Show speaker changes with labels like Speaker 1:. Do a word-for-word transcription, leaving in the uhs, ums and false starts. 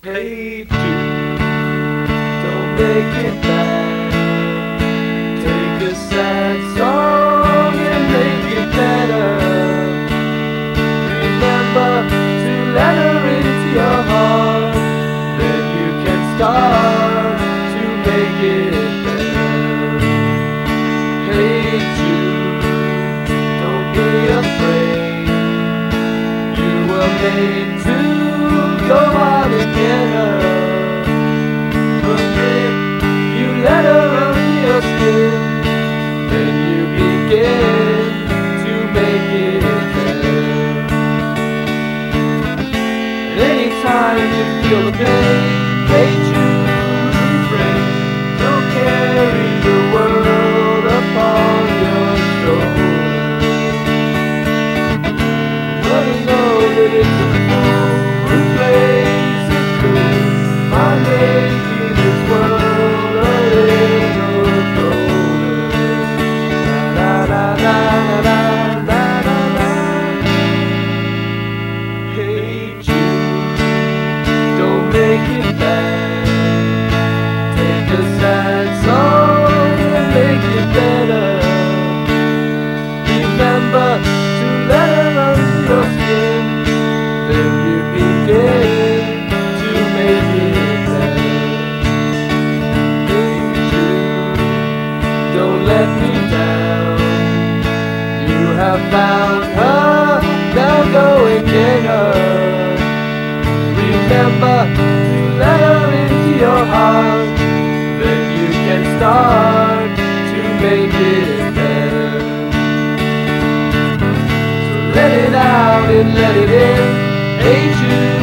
Speaker 1: Hey Jude, don't make it bad. Take a sad song and make it better. Remember to let her into your heart. Then you can start to make it better. Hey Jude, don't be afraid. You were made to go out and get her. But if you let her under your skin, then you begin to make it better. And anytime you feel the pain, hey Jude, refrain. Don't carry the world upon your shoulders. Let her know that it's a replace it cool by making this world a little colder. La la la la la la la. Hey Jude, don't make it bad. Take a sad song and make it better. Remember to let her under your skin. Then you begin to make it better. Hey Jude, don't let me down. You have found her, now go and get her. Remember to let her into your heart. Then you can start to make it better. So let it out and let it in. Hey Jude.